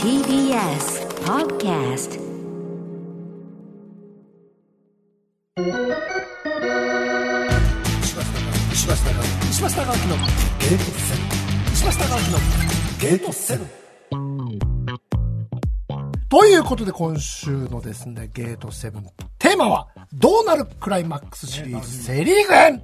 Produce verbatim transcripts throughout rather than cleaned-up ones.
ティービーエス Podcast。 石橋貴明のゲートセブン。石橋貴明のゲートセブン。ということで今週のですねゲートセブンテーマはどうなるクライマックスシリーズセリーグ編。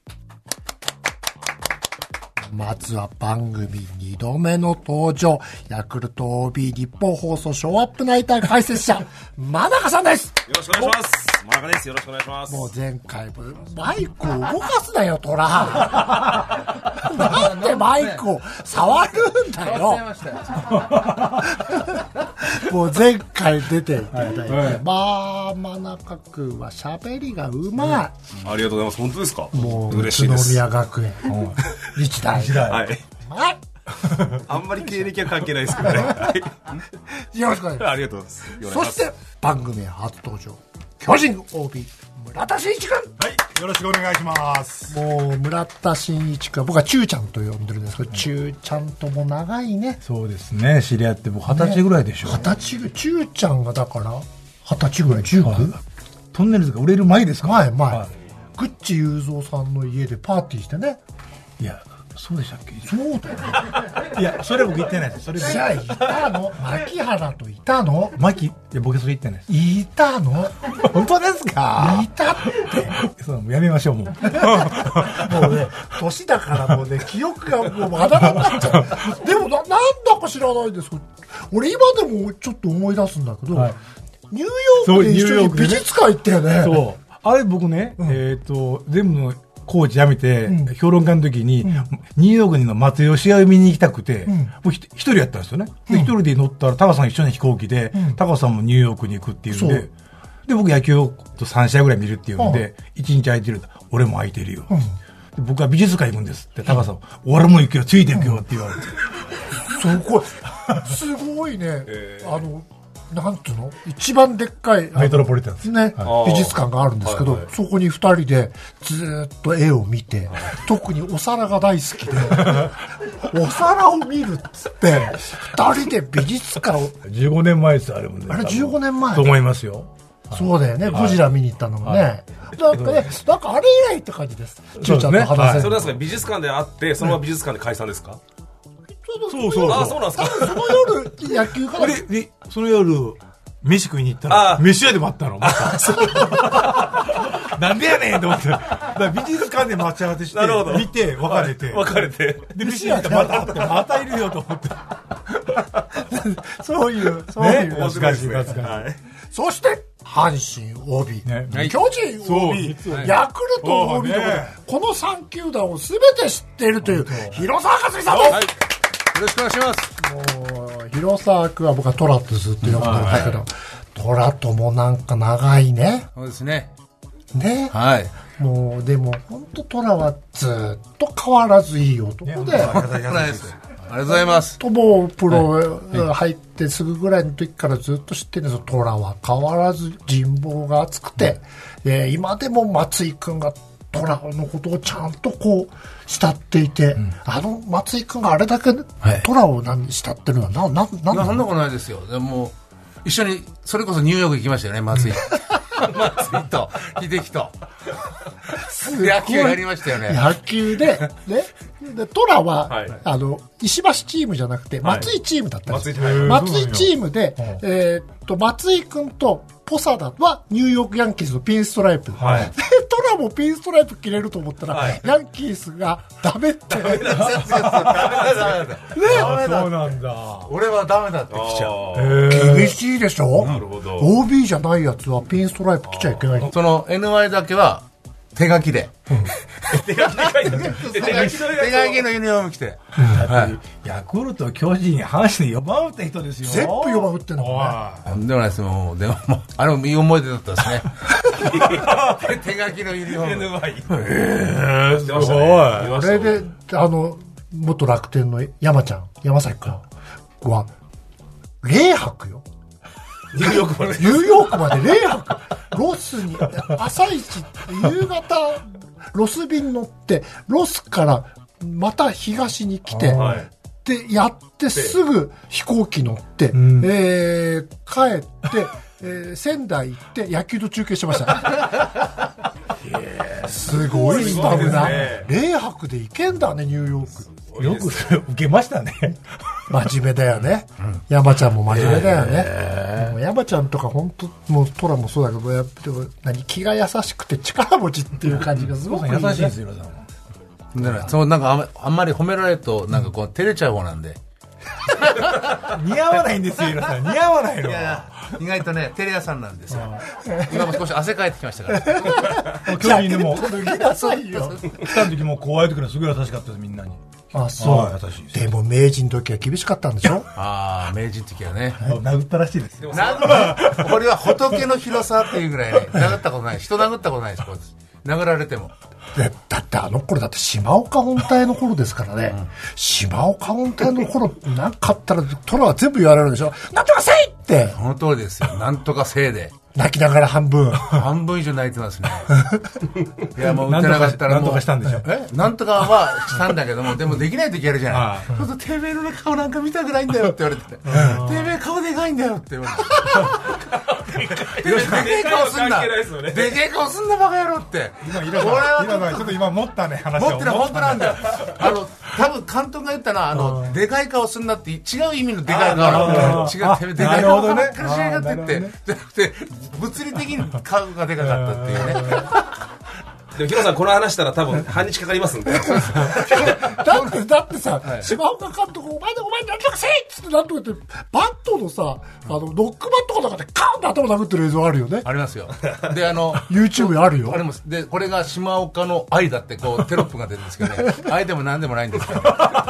まずは番組にどめの登場、ヤクルト オービー 日本放送ショーアップナイター解説者真中さんです。 よろしくお願いします。真中です。よろしくお願いします。 もう前回マイクを動かすなよトラなんでマイクを触るんだよもう前回出ていただいて、はいはい、まあ真中君は喋りがうまい、うん、 ありがとうございます。本当ですか。 もう嬉しいです。 宇都宮学園日大はい、 はい、 あんまり経歴は関係ないですけどねよろしくお願いします。 ありがとうございます。 そして番組初登場巨人 オービー 村田真一君。 はい、よろしくお願いします。 もう村田真一君は僕はチューちゃんと呼んでるんですけど、チューちゃんとも長いね。 そうですね、知り合って僕二十歳ぐらいでしょ。 二十歳ぐらい。チューちゃんがだから二十歳ぐらい。じゅうきゅう、はい、 トンネルズが売れる前ですか。 前前、 はい、 グッチ雄三さんの家でパーティーしてね。 いやそうでしたっけ。 そうだよいやそれ僕言ってないです。それじゃあいたの牧原といたの牧。いや僕それ言ってないです。 いたの本当ですか。 いたってそうやめましょうもうもうね年だからもうね記憶がもうまだまだになっちゃうでも な, なんだか知らないですけど俺今でもちょっと思い出すんだけど、はい、ニューヨークで一緒に美術館行ったよね。 そうあれ僕ね、うん、えっ、ー、と全部のコーチ辞めて、うん、評論家の時に、うん、ニューヨークにの松吉を見に行きたくて、うん、僕一人やったんですよね。で、うん、一人で乗ったらタカさん一緒に飛行機で、うん、タカさんもニューヨークに行くっていうんで、で僕野球をさん試合ぐらい見るっていうんで、いちにち空いてる。俺も空いてるよ、うん、で僕は美術館行くんですって。タカさん、うん、俺も行くよ、ついて行くよって言われて、 うん、すごいすごいね、えー、あのなんていうの一番でっかいメトロポリタンですね、はい、美術館があるんですけど、はいはい、そこにふたりでずっと絵を見て、はい、特にお皿が大好きでお皿を見るっつってふたりで美術館をじゅうごねんまえですあれもね。 あれじゅうごねんまえと思いますよ。 そうだよね、はい、ゴジラ見に行ったのもね、はい、なんかね、なんかあれ以来って感じです。ちゅうちゃんと話せる、 はい、それは美術館で会ってそのまま美術館で解散ですか。 そうそうそう。 あ、そうなんですか。 その夜野球からででその夜飯食いに行ったら飯屋で待ったの。またなんでやねんと思って。だから美術館で待ち合わせして見て別れて、 はい、別れてで飯屋でまた会ってまたいるよと思ってそういうそういう、 ね、懐かしい懐かしい、はい、 そして阪神 オービー、ね、巨人 オービー、ヤクルト オービー と、ね、このさん球団を全て知っているという広沢克実さんです、はい、 よろしくお願いします。 もう広沢君は僕はトラってずっと呼んでるんだけど、はい、トラともなんか長いね。 そうですね。 ね。 はい。 もうでも本当トラはずっと変わらずいい男で。ありがとうございます。 ともプロ入ってすぐぐらいの時からずっと知ってるんですよ。トラは変わらず人望が厚くて、うん、えー、今でも松井君がトラのことをちゃんとこう慕っていて、うん、あの松井君があれだけトラを何慕ってるのはな、な、な、 な、なんだことないですよ。でも一緒にそれこそニューヨーク行きましたよね、松井松井と秀樹と野球やりましたよね。 野球でね、でトラは、はい、あの石橋チームじゃなくて松井チームだったんです、はい、松井チームで、えー、っと松井君とポサダはニューヨークヤンキースのピンストライプ、はい、でトラもピンストライプ着れると思ったら、はい、ヤンキースがダメってダメだダメだね、 そうなんだ。 俺はダメだって来ちゃう。 厳しいでしょ。 なるほど。 オービー じゃないやつはピンストライプ着ちゃいけない。 その エヌワイ だけは手書きで、うん、 手書きで書いて手書きのユニフォーム着て、 はい、ヤクルト巨人阪神よんばん打った人ですよ。 全部よんばん打ってんのね。 とんでもないです。もうでもあれもいい思い出だったですね手書きのユニフォーム エヌワイへーすごい。 あれであの元楽天の山ちゃん山崎君は零泊よ。 ニューヨークまでニューヨークまで零泊ロスに朝一夕方ロス便乗ってロスからまた東に来て、はい、 で、やってすぐ飛行機乗って、うん、えー、帰って、えー、仙台行って野球と中継してました。すごいスタブな。零泊で行けんだね、ニューヨーク。 よく受けましたね。 真面目だよね。うん、山ちゃんも真面目だよね。えー、山ちゃんとか本当もうトラもそうだけど、やっぱり何気が優しくて力持ちっていう感じがすごくいい、ね、 優しいですよ。 そうなんかあんまり褒められるとなんかこう照れちゃう方なんで。 似合わないんですよ、さん。似合わないの。いやいや意外とねテレ屋さんなんですよ。今も少し汗かいてきましたから。 巨人でも脱ぎなさいよ。来た時も怖い時にすごい優しかったです、みんなに。 あ、そう。優しいです。でも明治の時は厳しかったんでしょ。 ああ、明治の時はね。 殴ったらしいですよ。 殴これは仏の広さっていうぐらいね、殴ったことない。人殴ったことないです。殴られても。 だってあの頃だって島岡本隊の頃ですからね、うん、島岡本隊の頃なんかあったらトラは全部言われるでしょ。なんとかせいって。 その通りですよ。なんとかせいで泣きながら半分半分以上泣いてますね。いやもう打てなかったらもうなんとかしたんでしょ。 えなんとかはしたんだけども、でもできない時やるじゃない。そうするとてめえの顔なんか見たくないんだよって言われて、てめえ顔でかいんだよって言われて、でけえ顔すんな、でけえ顔すんなバカ野郎って。 今いらないちょっと今持ったね話を持ってる本当なんだよ。あの多分監督が言ったのはあのでかい顔すんなって違う意味のでかい顔、違うてめえでかい顔ばっかりしやがってってじゃなくて物理的に顔がでかかったっていうね。 でもヒロさんこの話したら多分半日かかりますんで。だってだってさ、はい、島岡監督お前でお前なんとかせいっつってなんとかってバットのさあのロックバットかなんかでカーンって頭殴ってる映像あるよね。 ありますよ。であの YouTube にあるよ。 あります。でこれが島岡の愛だってこうテロップが出るんですけどね。愛でもなんでもないんですけど、ね。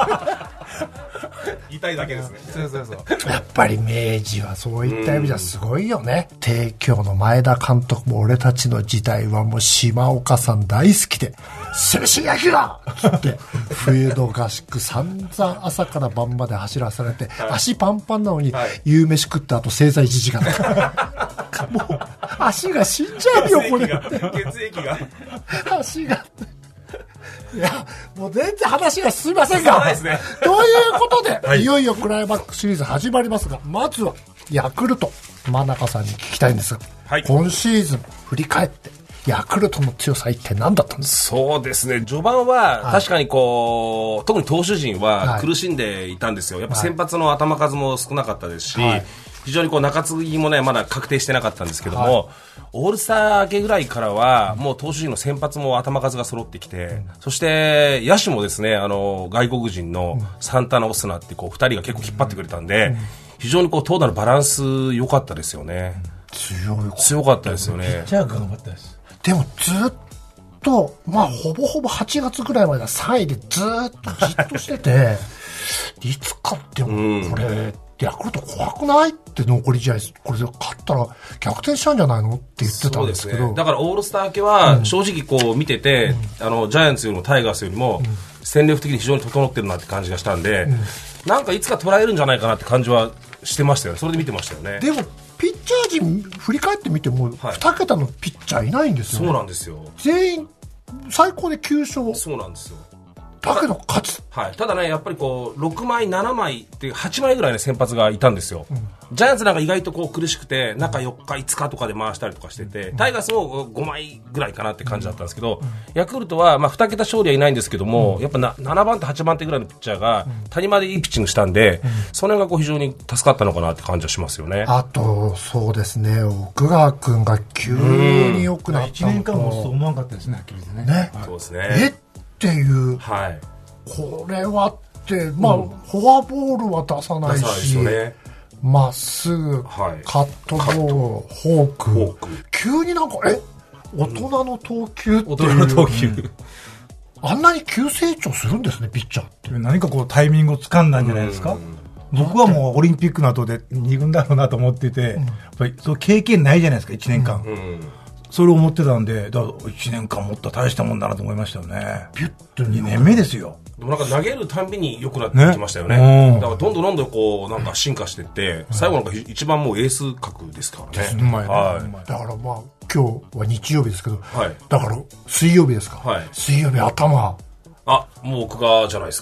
痛いだけですね。 そうそうそう。 やっぱり明治はそういった意味じゃすごいよね。帝京の前田監督も俺たちの時代はもう島岡さん大好きで精神野球だっって冬の合宿散々朝から晩まで走らされて、はい、足パンパンなのに、はい、夕飯食った後正座いちじかんもう足が死んじゃうよこれ。 血液が足がいやもう全然話が進みませんが、ね、ということで、はい、いよいよクライマックスシリーズ始まりますが、まずはヤクルト真中さんに聞きたいんですが、はい、今シーズン振り返ってヤクルトの強さ一体何だったんですか。 そうですね、序盤は確かにこう、はい、特に投手陣は苦しんでいたんですよ。やっぱ先発の頭数も少なかったですし、はい、非常にこう中継ぎもねまだ確定してなかったんですけども、はい、オールスター明けぐらいからはもう投手陣の先発も頭数が揃ってきて、うん、そして野手もですねあの外国人のサンタナオスナってこうふたりが結構引っ張ってくれたんで、うん、非常にこう投打のバランス良かったですよね。 強い強かったですよね。 ピッチャーが頑張ったです。 でもずっとまあほぼほぼはちがつぐらいまではさいでずっとじっとしてていつかってもこれ、うんヤクルト怖くないって残り試合これで勝ったら逆転しちゃうんじゃないのって言ってたんですけど、 そうですね、だからオールスター明けは正直こう見てて、うん、あのジャイアンツよりもタイガースよりも戦力的に非常に整ってるなって感じがしたんで、うん、なんかいつか捉えるんじゃないかなって感じはしてましたよね。それで見てましたよね。 でもピッチャー陣振り返ってみてもに桁のピッチャーいないんですよね。 そうなんですよ。 全員最高できゅう勝。 そうなんですよ。 だけど勝つ、 はい、ただねやっぱりこうろくまいななまいってはちまいぐらいの先発がいたんですよ、うん、ジャイアンツなんか意外とこう苦しくて中よっかいつかとかで回したりとかしてて、うん、タイガースもごまいぐらいかなって感じだったんですけど、うん、ヤクルトはまあに桁勝利はいないんですけども、うん、やっぱなななばん手はちばん手ぐらいのピッチャーが谷間でいいピッチングしたんで、うん、その辺がこう非常に助かったのかなって感じはしますよね。 あとそうですね奥川君が急に良くなったのと、いちねんかんもそう思わなかったですねはっきり言ってね。 ね、 はい、そうですね。 えっていう、 はい、 これはってまあ、うん、フォアボールは出さないしま、ね、っすぐ、はい、カットボールフォーク、フォーク急になんかえ大人の投球っていう、うん、大人の投球、うん、あんなに急成長するんですねピッチャーって何かこうタイミングを掴んだんじゃないですか、うん、僕はもうオリンピックの後でに軍だろうなと思ってて、うん、やっぱりその経験ないじゃないですかいちねんかん、うんうん、それを思ってたんでだからいちねんかんもった大したもんだなと思いましたよね。ピュッとにねんめですよ。 でもなんか投げるたんびに良くなってきましたよね。ねだからどんどんどんどんこうなんか進化していって、うん、最後なんか一番もうエース格ですからね。 うまいね、はい、だからまあ今日は日曜日ですけど、はい、だから水曜日ですか、はい、水曜日頭あもう奥川じゃないですか。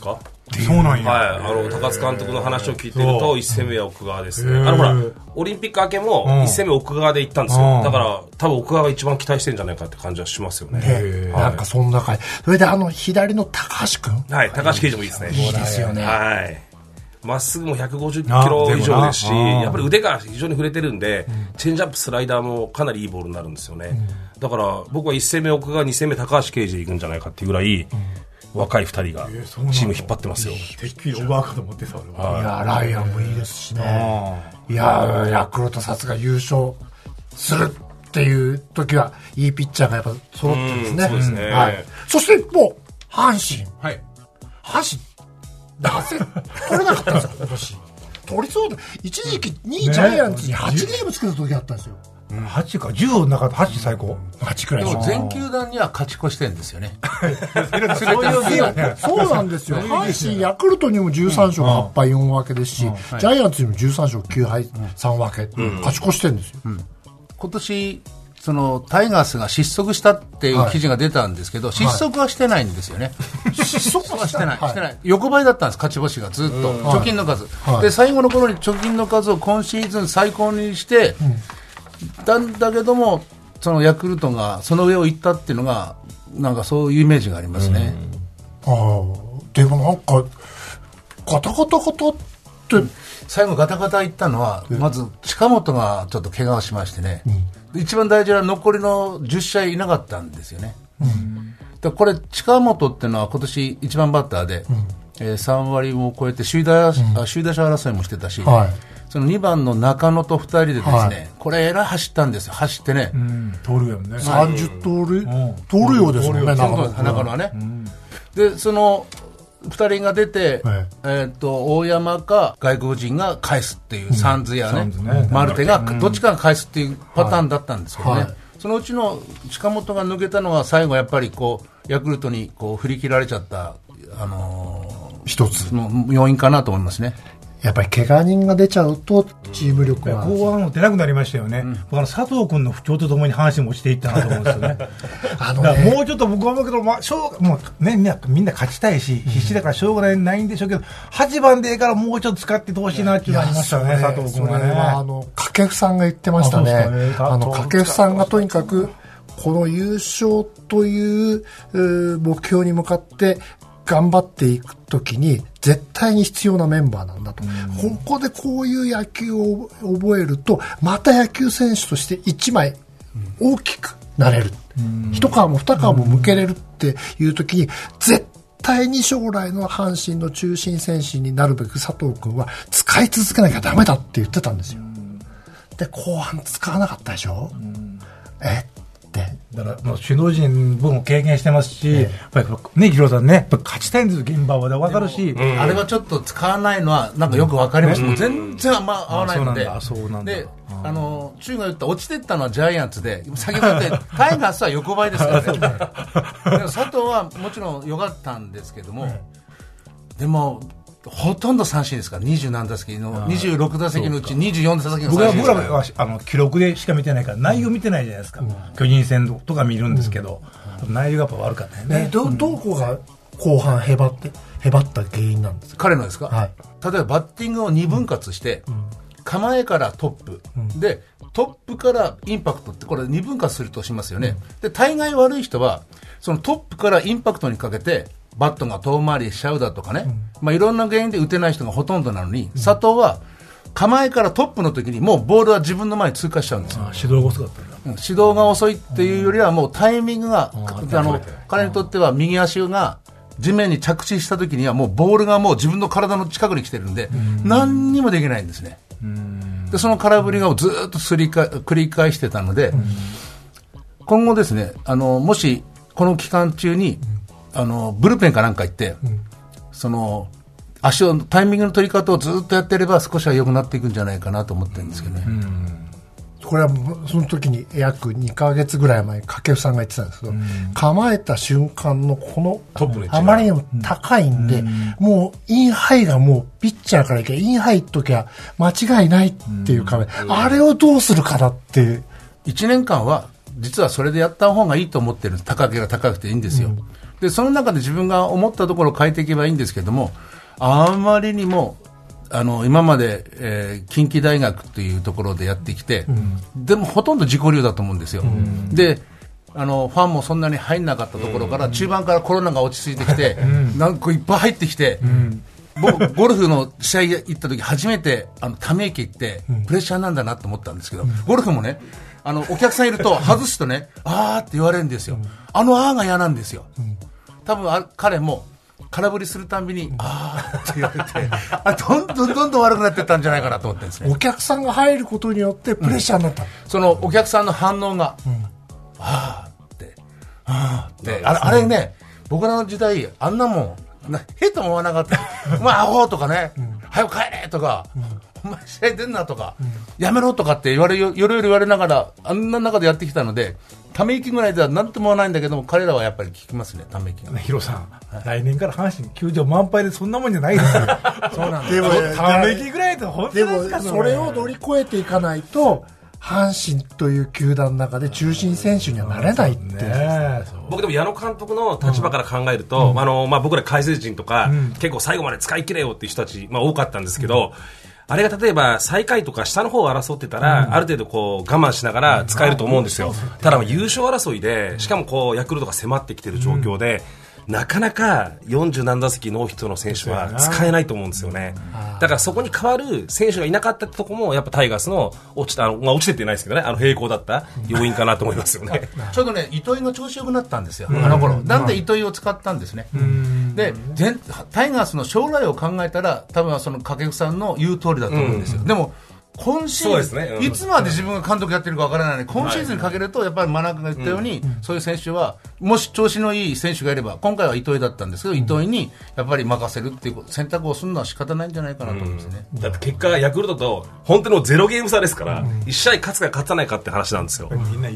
そうなんや。 はい。あの、高津監督の話を聞いてると、いち戦目は奥川ですね。あの、ほら、オリンピック明けも、いち戦目奥川で行ったんですよ。だから、多分奥川が一番期待してるんじゃないかって感じはしますよね。 ね、なんかそんな感じ。それであの、左の高橋くん。 はい、高橋奎二もいいですね。 いいですよね。 はい。まっすぐもひゃくごじゅっキロ以上ですし、やっぱり腕が非常に触れてるんで、チェンジアップ、スライダーもかなりいいボールになるんですよね。だから、僕はいち戦目奥川、に戦目高橋奎二で行くんじゃないかっていうぐらい、若いふたりがチーム引っ張ってますよ。 てっきりオーバーかと思ってさ、 いや、ライアンもいいですしね。いや、ヤクルトさすが優勝するっていう時はいいピッチャーがやっぱ揃ってるんですね。 そうですね。 はい。そして一方、阪神。 はい。 阪神、なぜ取れなかったんですか、今年。取りそうで、一時期にいジャイアンツにはちゲームつけた時あったんですよ。 はちか、じゅうの中ではち最高。 はちくらいでも全球団には勝ち越してるんですよね。 そういうそうなんですよ。阪神、ヤクルトにもじゅうさん勝はち敗よん分けですし、ジャイアンツにもじゅうさん勝きゅう敗さん分け、勝ち越してるんですよ。 今年、そのタイガースが失速したっていう記事が出たんですけど、失速はしてないんですよね。 失速はしてない、してない。横ばいだったんです、勝ち星がずっと。貯金の数。で、最後の頃に貯金の数を今シーズン最高にして、なんだけども、そのヤクルトがその上を行ったっていうのが、なんかそういうイメージがありますね。 ああ、でもなんか、ガタガタガタって、 最後ガタガタ行ったのは、まず近本がちょっと怪我をしましてね、うん、一番大事な残りのじゅっ試合いなかったんですよね。うん、でこれ近本っていうのは今年一番バッターで、うんえー、さん割を超えて首位打、うん、首位打者争いもしてたし、はい、そのにばんの中野とふたりでですね、はい、これえらい走ったんですよ。走ってね、うん、 盗塁よね、 さんじゅう盗塁、盗塁王ですもんね、 中野はね、うん、でそのふたりが出て、はい、えー、と大山か外国人が返すっていう、うん、サンズや ね, ねマルテがどっちかが返すっていうパターンだったんですけどね、はいはい、そのうちの近本が抜けたのは最後やっぱりこうヤクルトにこう振り切られちゃった、あのー、 一つの要因かなと思いますね。 やっぱり怪我人が出ちゃうとチーム力は後半も出なくなりましたよね、うん、僕は佐藤君の不調とともに阪神も落ちていったなと思うんですよねあのね、だからもうちょっと僕は思うけど、まあ、しょうもう、ね、みんなみんな勝ちたいし、うん、必死だからしょうがない、ないんでしょうけどはちばんでええからもうちょっと使ってほしいなっていうのがありましたね、佐藤君はね。それはあの掛布さんが言ってましたね。あの掛布さんがとにかくこの優勝という目標に向かって頑張っていくときに絶対に必要なメンバーなんだと、うん、ここでこういう野球を覚えるとまた野球選手として一枚大きくなれる、うん、一皮も二皮も向けれるっていうときに絶対に将来の阪神の中心選手になるべく佐藤君は使い続けなきゃダメだって言ってたんですよ、うん、で後半使わなかったでしょ、うん、えだからもう首脳陣僕も経験してますし、ええ、やっぱりね、ヒロさんね、やっぱ勝ちたいんです現場は分かるし、 うん、あれはちょっと使わないのはなんかよく分かりました、うん、全然あんま合わないので、 あ、そうなんだ、そうなんだ。 で、あの中が言った落ちてったのはジャイアンツで、先ほど言ったタイガースは横ばいですからね佐藤はもちろん良かったんですけども、でもほとんど三振ですから、にじゅう何打席のにじゅうろく打席のうちにじゅうよん打席の三振。 僕らはあの記録でしか見てないから内容見てないじゃないですか、うん、巨人戦とか見るんですけど、うん、内容がやっぱ悪かったよね。 えどどこが後半へばってへばった原因なんですか、 彼のですか、はい、例えばバッティングをに分割して、うん、構えからトップ、うん、でトップからインパクトってこれに分割するとしますよね、うん、で大概悪い人はそのトップからインパクトにかけてバットが遠回りしちゃうだとかね、うん、まあ、いろんな原因で打てない人がほとんどなのに、うん、佐藤は構えからトップの時にもうボールは自分の前に通過しちゃうんですよ。 あ、指導が遅かったんだ、 うん、指導が遅いっていうよりはもうタイミングが、うん、あの彼にとっては右足が地面に着地した時にはもうボールがもう自分の体の近くに来てるんで、うん、何にもできないんですね、うん、でその空振りがずっとすりか繰り返してたので、うん、今後ですね、あのもしこの期間中に、うん、あのブルペンかなんか行って、うん、その足をタイミングの取り方をずっとやってれば少しは良くなっていくんじゃないかなと思ってるんですけどね、うん、 これはその時に約にかげつぐらい前に掛布さんが言ってたんですけど、うん、構えた瞬間のこのトップのあまりにも高いんで、うん、もうインハイがもうピッチャーからいけばインハイっときゃ間違いないっていう壁、うん、あれをどうするかだっていう。 いちねんかんは実はそれでやった方がいいと思ってるんです。高ければ高くていいんですよ、うん、でその中で自分が思ったところを変えていけばいいんですけども、 あまりにもあの今まで、えー、近畿大学というところでやってきて、うん、でもほとんど自己流だと思うんですよ、うん、であのファンもそんなに入んなかったところから、うん、中盤からコロナが落ち着いてきて、うん、なんかいっぱい入ってきて、うん、僕ゴルフの試合行った時初めてあのため息ってプレッシャーなんだなと思ったんですけど、うん、ゴルフもねあのお客さんいると外すとねあーって言われるんですよ、うん、あのあーが嫌なんですよ、うん、多分あ彼も空振りするたんびに、うん、あーって言われてあどんどんどんどん悪くなっていったんじゃないかなと思ってるんですね。 お客さんが入ることによってプレッシャーになった、うん、 そのお客さんの反応が、うん、あーってあーってあれ、あれね僕らの時代あんなもんへとも思わなかったお前アホとかね、うん、早く帰れとか、うん、お前試合出んなとか、うん、やめろとかって言われよろよろ言われながらあんな中でやってきたのでため息ぐらいでは何ともないんだけども彼らはやっぱり聞きますねため息が。 ヒロさん、はい、来年から阪神球場満杯でそんなもんじゃないですよそうなんです。でもため息ぐらいって本当ですか。 でもそれを乗り越えていかないと阪神という球団の中で中心選手にはなれないって、ね、 僕でも矢野監督の立場から考えると、うんあのまあ、僕ら解説陣とか、うん、結構最後まで使い切れよっていう人たち、まあ、多かったんですけど、うんあれが例えば最下位とか下の方を争ってたら、うん、ある程度こう我慢しながら使えると思うんですよ、うん、ただ優勝争いでしかもこうヤクルトが迫ってきている状況で、うん、なかなかよんじゅう何打席ノーヒットの選手は使えないと思うんですよね、うん、だからそこに代わる選手がいなかったところもやっぱタイガースの落ちたあの、まあ、落ちてってないですけどねあの平行だった要因かなと思いますよねちょうどね糸井の調子良くなったんですよ、うん、あの頃なんで糸井を使ったんですね、うん、でタイガースの将来を考えたら多分その掛布さんの言う通りだと思うんですよ、うん、でも今シーズン、ねうん、いつまで自分が監督やってるかわからないので今シーズンにかけるとやっぱり真中が言ったように、うん、そういう選手はもし調子のいい選手がいれば今回は糸井だったんですけど、うん、糸井にやっぱり任せるっていう選択をするのは仕方ないんじゃないかなと思うんですね、 うん、だって結果がヤクルトと本当のゼロゲーム差ですから、うん、いち試合勝つか勝たないかって話なんですよ、うん、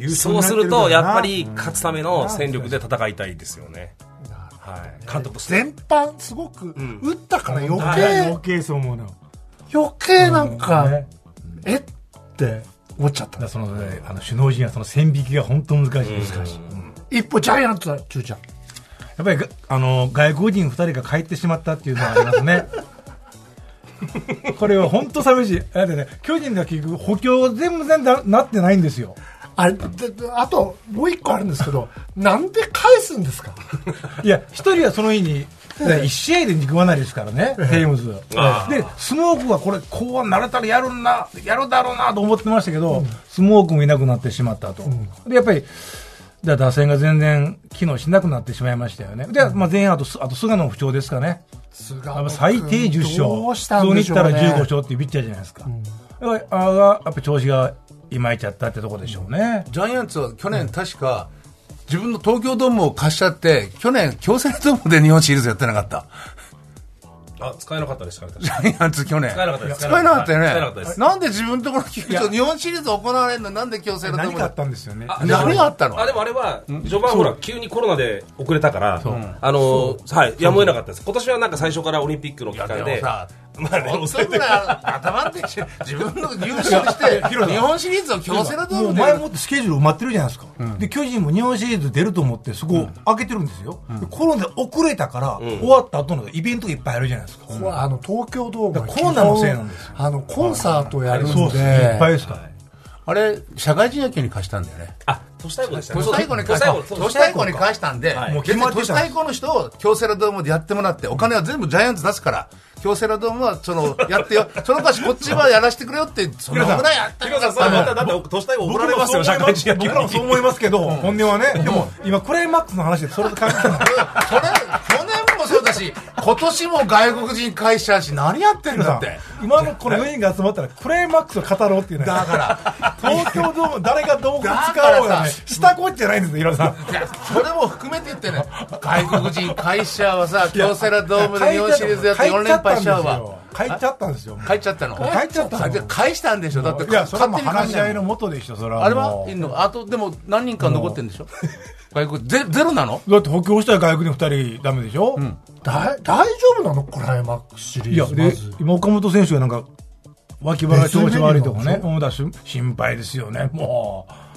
そうするとやっぱり勝つための戦力で戦いたいですよね、うんはい、監督として全般すごく打ったから余計、うん、 余計そう思うの余計なんか、うんね、えって思っちゃった。 だその、ね、あの首脳陣はその線引きが本当難しい難しい、 うん、一歩ジャイアンツだチューちゃんやっぱりあの外国人ふたりが帰ってしまったっていうのはありますねこれは本当寂しい。だってね巨人が結局補強全部全然なってないんですよ。 あれであともう一個あるんですけどなんで返すんですかいや一人はその日にいち試合で肉離れですからねテームズでスモークがこれこうなれたらやるなやるだろうなと思ってましたけど、うん、スモークもいなくなってしまったと、うん、でやっぱり打線が全然機能しなくなってしまいましたよね。で、まあ、前半あとあと菅野の不調ですかね。最低じゅっ勝どうしたんでしょうね。 普通にいったらじゅうご勝っていうピッチャーじゃないですか、うん、だからあがやっぱ調子がいまいちゃったってとこでしょうね。 ジャイアンツは去年確か、うん自分の東京ドームを貸しちゃって去年京セラドームで日本シリーズやってなかった。 あ使えなかったですかね。 ジャイアンツ去年使えなかったです。 使えなかったよね。使えなかったです。なんで自分のところ球場日本シリーズ行われるのなんで京セラドーム何があったんですよね。 あ何があったの。 あでもあれは序盤ほら急にコロナで遅れたからあのはいやむを得なかったです。今年はなんか最初からオリンピックの期間で。 まあね、遅いぐらい頭で自分の優勝して日本シリーズを京セラドームで前もってスケジュール埋まってるじゃないですか、うん、で巨人も日本シリーズ出ると思ってそこを開けてるんですよ、うん、コロナで遅れたから、うん、終わった後のイベントがいっぱいあるじゃないですか、 うん、あの東京ドームコロナのせいなんですよ。 あのコンサートやるんで、 そうですいっぱいですから、 あれ社会人野球に貸したんだよね。 あ都市対抗でしたね。 都市対抗に貸した都市対抗に貸したんで、はい、もう決まって都市対抗の人を京セラドームでやってもらってお金は全部ジャイアンツ出すから京セラドームはそのやってよそのかしこっちはやらせてくれよってそのぐらいやったよ。 だって都市対抗怒られますよ社会人野球。 僕らもそう思いますけど、うん、本音はねでも今クライマックスの話でそれと関係ないそれ去年もそうだし今年も外国人会社し何やってんだって今のこのよにんが集まったらクライマックスを語ろうっていうね。 だから東京ドーム誰がどう使おうがねしたこっちゃないんですよ。平さんそれも含めて言ってね外国人会社はさ京セラドームで日本シリーズやってよん連敗しちゃうわ。 帰っちゃったんですよ。 帰っちゃったの。 帰っちゃったの。 返したんでしょ。だっていやそれも話し合いの元でしょ。それはあれはいいの。あとでも何人か残ってるんでしょ。外国ゼゼロなの。 だって補強したら外国人ふたりダメでしょ。うん、 だ大丈夫なのクライマックスシリーズ。 いやで今岡本選手がなんか脇腹調子悪いとかね。もうだし心配ですよね。もう。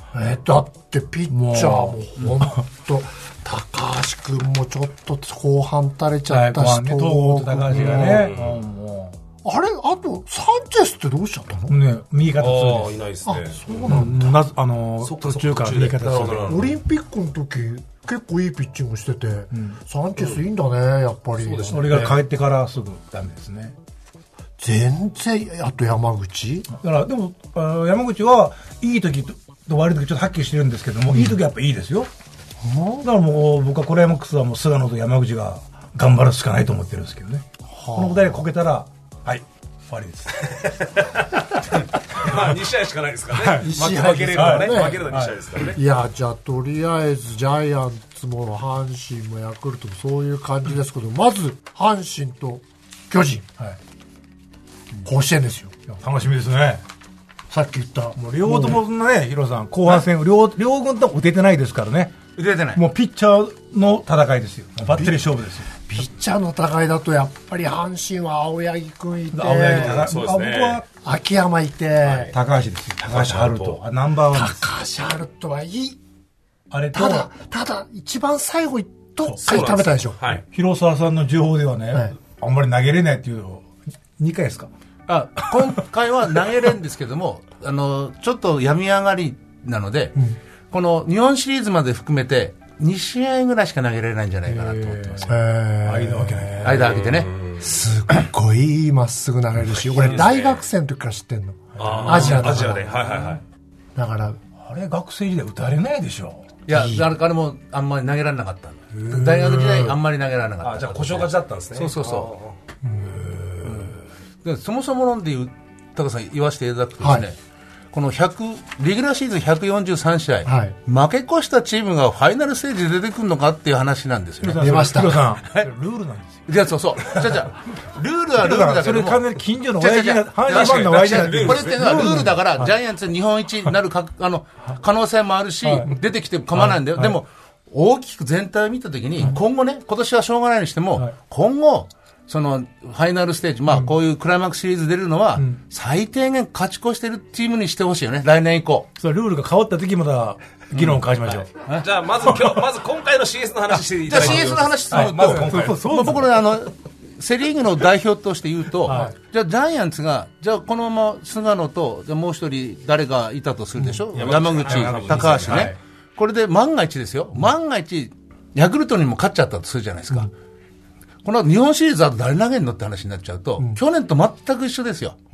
えー、だってピッチャーも本当高橋君もちょっと後半垂れちゃったし、 はい、ね、東郷と高橋がね、うん、もうあれあとサンチェスってどうしちゃったの？ ね、右肩痛いないですね。 あ、そうなんだ。 なあの途中から右肩痛い。 オリンピックの時結構いいピッチングしてて、うん、サンチェスいいんだね、やっぱり。 そうですね。俺が帰ってからすぐダメですね。 全然。あと山口だからでも山口はいい時と悪い時ちょっとはっきりしてるんですけども、うん、いい時はやっぱいいですよ。だからもう僕はクライマックスはもう菅野と山口が頑張るしかないと思ってるんですけどね、はあ、このふたりこけたらはい終わりですまあに試合しかないですからね、はい、負けれるのはね、負けるのに試合ですからね、はい、 いやじゃあとりあえずジャイアンツも阪神もヤクルトもそういう感じですけど、まず阪神と巨人、はい、甲子園ですよ。 楽しみですね。 さっき言ったもう両ともそんなね、ヒロさん後半戦両両軍とも打ててないですからね。 打ててない。 もうピッチャーの戦いですよ。バッテリー勝負ですよ。 ピッチャーの戦いだとやっぱり阪神は青柳君いて、 青柳高橋、ね、僕は秋山いて、はい、 高橋ですよ。高橋遥人ナンバーワンです。 高橋遥人はいい。 あれとただただ一番最後と食べたでしょ。 はい、広沢さんの情報ではね、はい、あんまり投げれないっていうのにかいですか。 あ、今回は投げれるんですけどもあのちょっと病み上がりなので、うん、この日本シリーズまで含めてに試合ぐらいしか投げられないんじゃないかなと思ってます。 間分けね。 間空けてね。 すっごいまっすぐ投げるし、俺大学生の時から知ってんの。アジアだから。アジアで、はいはいはい。だからあれ学生時代打たれないでしょ。 いや、あれもあんまり投げられなかった。大学時代あんまり投げられなかった。 あ、じゃあ故障勝ちだったんですね。 そうそうそう。でそもそも論で言う高さん言わせていただくとですね、はい、このひゃくレギュラーシーズンひゃくよんじゅうさん試合、はい、負け越したチームがファイナルステージで出てくるのかっていう話なんですよね。 出ました。 ルールなんですよ。 じゃあそうそう。じゃじゃルールはルールだけども、 それ完全に近所の親父が阪神ファンの親父なんで、 これっていうのはルールだから、ジャイアンツ日本一になるかあの可能性もあるし、はい、出てきても構わないんだよ。はい、でも大きく全体を見たときに、はい、今後ね、今年はしょうがないにしても、はい、今後そのファイナルステージ、まあこういうクライマックスシリーズ出るのは、うん、最低限勝ち越してるチームにしてほしいよね、来年以降。 それルールが変わった時また議論を交わしましょう。 うんはい、じゃあまず今日まず今回の シーエス の話していただきます。 じゃあ シーエス の話すると、はい、まず今回そうそうそう僕のあのセリーグの代表として言うと、はい、じゃあジャイアンツがじゃあこのまま菅野とじゃあもう一人誰がいたとするでしょ、うん、山口、高橋ね、はい、これで万が一ですよ、万が一ヤクルトにも勝っちゃったとするじゃないですか。うん、この日本シリーズは誰投げんのって話になっちゃうと、うん、去年と全く一緒ですよ、うん、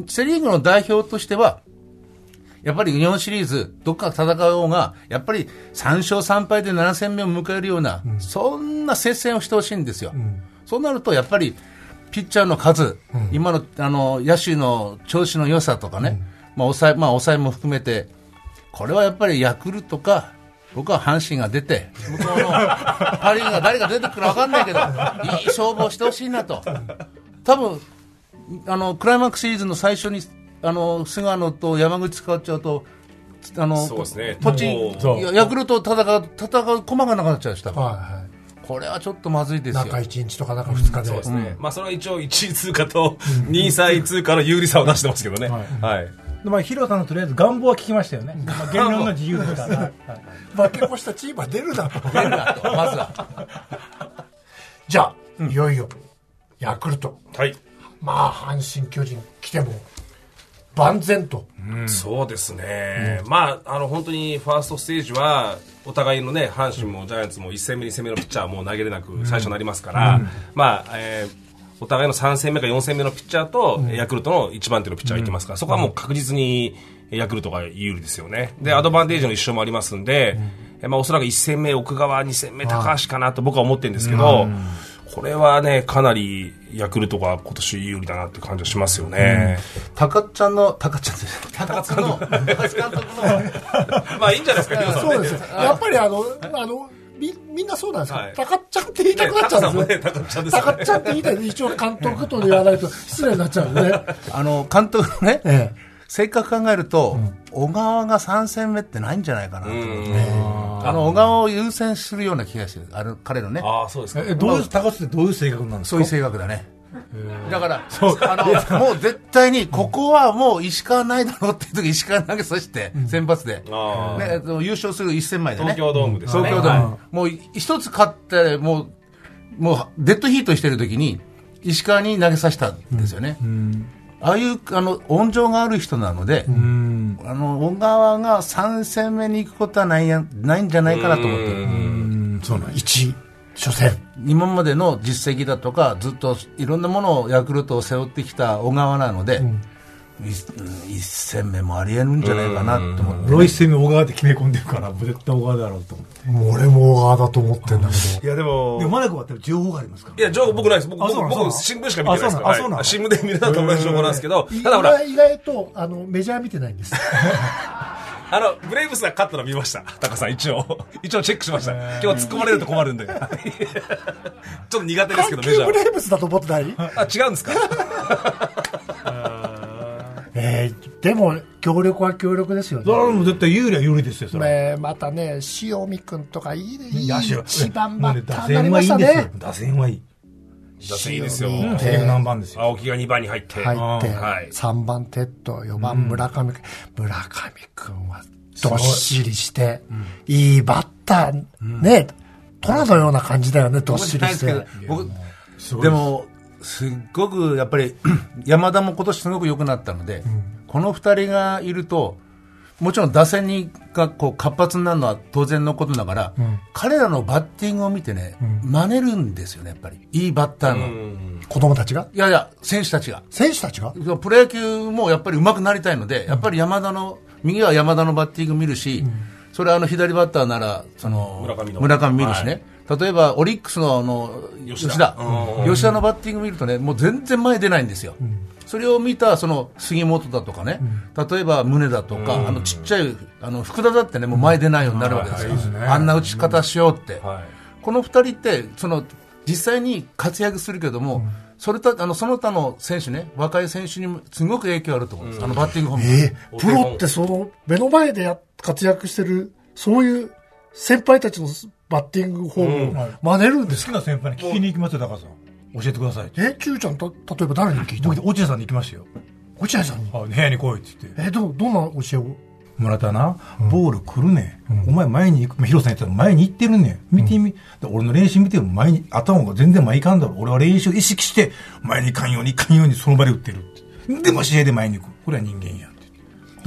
セリーグの代表としてはやっぱり日本シリーズどっか戦おうがやっぱりさん勝さん敗でなな戦目を迎えるような、うん、そんな接戦をしてほしいんですよ、うん、そうなるとやっぱりピッチャーの数、うん、今のあの野手の調子の良さとかね、うん、まあ抑え、まあ抑えも含めてこれはやっぱりヤクルトか僕は阪神が出て向こうのパ・リーグが誰が出てくるか分かんないけどいい勝負をしてほしいなと。多分あのクライマックスシリーズの最初にあの菅野と山口使っちゃうとあのそうですね、 こっちヤクルトを戦う戦う駒がなくなっちゃうし、多分、はいはい、これはちょっとまずいですよ。 中いちにちとか中ふつかで、うん、 そうですね、うん、まあ、それは一応いちい通過とにいさい通過の有利さを出してますけどね、はい、はい、 まあ、ヒロさんのとりあえず願望は聞きましたよね。まあ、言論の自由ですから、はい、 負け越したチームは出るなと出るなとまずはじゃあ、うん、いよいよヤクルト、 はい、 まあ阪神巨人来ても万全と、 うん、そうですね、うん、まああの本当にファーストステージはお互いのね阪神もジャイアンツもいち戦目に戦目のピッチャーはもう投げれなく最初になりますから、うん、まあ、えーお互いのさん戦目かよん戦目のピッチャーと、うん、ヤクルトのいちばん手のピッチャーがいてますから、うん、そこはもう確実にヤクルトが有利ですよね。でアドバンテージのいっ勝もありますんで、うん、まあ、おそらくいち戦目奥川、に戦目高橋かなと僕は思ってるんですけど、うん、これはねかなりヤクルトが今年有利だなって感じがしますよね。 うん、高ちゃんの高ちゃんです高津の高津監督のまあいいんじゃないですか、ヒロさんね。 そうですよ、やっぱりあのあのみ, みんなそうなんですよ、はい、高っちゃんって言いたくなっちゃうんですよ、ね、高っちゃんですね、高っちゃんって言いたい一応監督と言わないと失礼になっちゃうんでねあの監督のね、ええ、せっかく考えると、うん、小川がさん戦目ってないんじゃないかなと思って、ね、あの小川を優先するような気がしてる、あの彼のね。 あ、そうですか。 えどういう高津ってどういう性格なんですか。 そういう性格だね。 だからあのもう絶対にここはもう石川ないだろうっていう時石川投げさせて先発で、ね、優勝するいっせんまいでね、 東京ドームですね、 東京ドーム、はい、もう一つ勝ってもうもうデッドヒートしてる時に石川に投げさせたんですよね、うんうん、ああいうあの温情がある人なので、うん、あの小川がさん戦目に行くことはないやないんじゃないかなと思ってる。うん、 そうなんいち初戦今までの実績だとかずっといろんなものをヤクルトを背負ってきた小川なので、うん、一戦目もありえるんじゃないかなと思って、ね、 俺一戦目小川って決め込んでるから絶対小川だろうと思って、 もう俺も小川だと思ってるんだけど、 いやでもでもマナコは情報がありますから、 いや情報僕ないです。僕僕僕新聞しか見てないですから、はい、新聞で見れたと同じ情報なんですけど、 ただほら意外とあのメジャー見てないんですあのブレイブスが勝ったの見ました。タカさん一応一応チェックしました。今日突っ込まれると困るんでちょっと苦手ですけどメジャーブレイブスだと思ってない？ あ違うんですかえー、でも協力は協力ですよね。 だからもう絶対有利は有利ですよそれ、 えー、またね塩見君とかいいね、いい一番バッターになりましたね。 打線はいい打線いいですよ。 何番ですよ。 青木がにばんに入って入って、はい、さんばんテッド、よばん村上君、うん、村上君はどっしりして、うん、いいバッター、うん、ね虎のような感じだよね、どっしりして。 僕でもすっごくやっぱり山田も今年すごく良くなったので、うん、このふたりがいるともちろん打線にがこう活発になるのは当然のことながら、うん、彼らのバッティングを見てね、うん、真似るんですよね。やっぱりいいバッターの、うん、 子供たちがいやいや選手たちが選手たちがプロ野球もやっぱり上手くなりたいので、うん、やっぱり山田の右は山田のバッティング見るし、うん、それはあの左バッターならその村上の村上見るしね、はい、例えばオリックス の, あの吉田吉田、吉田のバッティング見るとねもう全然前出ないんですよ、うん、それを見たその杉本だとかね、うん、例えば宗だとか、うん、あのちっちゃいあの福田だってねもう前出ないようになるわけですよ、うん、あんな打ち方しようって、うんはい、このふたりってその実際に活躍するけども、うん、それとあのその他の選手ね若い選手にもすごく影響あると思うんです、うん、あのバッティングフォーム、 えー、プロってその目の前でや活躍してるそういう先輩たちのバッティングフォームを真似るんですか、 うん、好きな先輩に聞きに行きますよ。高橋さん教えてください。 え、キューちゃんと例えば誰に聞いたの？ 僕落合さんに行きましたよ。 落合さんに？ あ、部屋に来いって言って。 え、どどんな教えを？ 村田な、うん、ボール来るね、うん、お前前に行く、ヒロさん言ったら前に行ってるねん。見てみ、うん、俺の練習見ても前に頭が全然前行かんだろ。俺は練習意識して前に行かんように行かんようにその場で打ってるって。でも試合で前に行く。これは人間やって。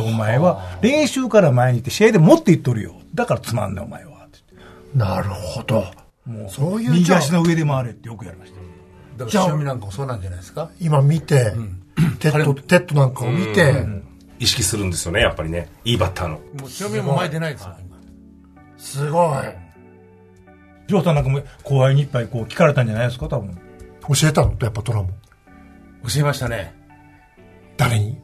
お前は練習から前に行って試合でもって言っとるよ。だからつまんねんお前はって。 なるほど。 もうそういう右足の上で回れってよくやりました。 だから塩見なんかもそうなんじゃないですか。 今見て、うん、テッドテッドなんかを見て、うん、 意識するんですよねやっぱりね。いいバッターの。 もう塩見も前出ないですよ今。 すごい。 ジョーさんなんかも後輩にいっぱいこう聞かれたんじゃないですか多分。 教えたのやっぱトラも。 教えましたね。 誰に？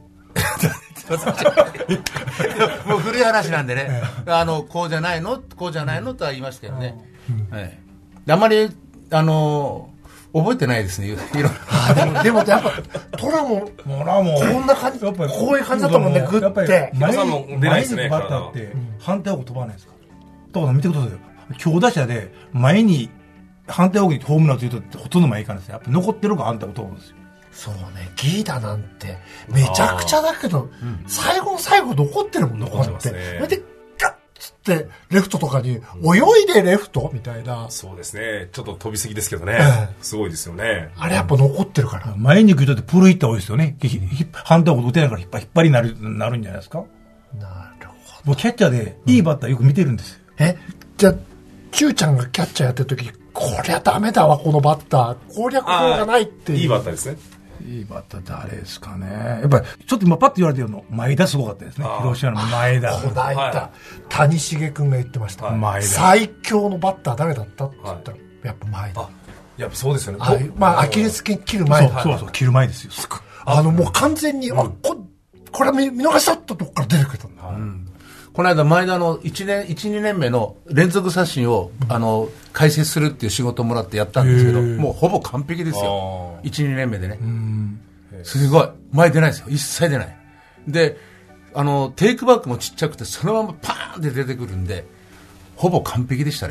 もう古い話なんでね。あのこうじゃないのこうじゃないのとは言いましたけどね。うんはい、あまりあの。覚えてないですね。いろあでもでもやっぱトラもこんな感じ、やっぱりこういう感じだったもんね。グッて前に前にバッターって反対方向飛ばないですか。だから見てくださいよ。強打者で前に反対方向にホームランついてほとんど前行かないですよ。やっぱ残ってるから反対方向飛ぶんですよ。 そうね。ギーダなんてめちゃくちゃだけど最後の最後残ってるもんね。 残ってますね。 ででレフトとかに泳いでレフトみたいな、 うん、そうですねちょっと飛びすぎですけどね、うん、すごいですよねあれやっぱ残ってるから、 うん、前に行く人ってプロヒッター多いですよね反対方向打てないから引っ張り、引っ張りになる、なるんじゃないですか。 なるほど。 僕キャッチャーでいいバッターよく見てるんですよ、 うん、えじゃあチューちゃんがキャッチャーやってる時こりゃダメだわこのバッター攻略法がないっていう。 いいバッターですね。 いいバッター誰ですかね。やっぱりちょっと今パッと言われてるの前田すごかったですね。広島の前田。 こないだ谷繁君が言ってました、はい、 前田最強のバッター誰だったって言ったら、はい、やっぱ前田。あやっぱそうですよね。 あまあアキレス腱切る前そうそうそう切る前ですよ。 あのもう完全に、うん、あ こ, これ見逃したってとこから出てくれたんだ、はいうんこの間前田のいちねん いちにねんめの連続刷新を、うん、あの解説するっていう仕事をもらってやったんですけどもうほぼ完璧ですよ。いちにねんめでねうんすごい前出ないですよ。一切出ないであのテイクバックもちっちゃくてそのままパーンって出てくるんでほぼ完璧でしたね。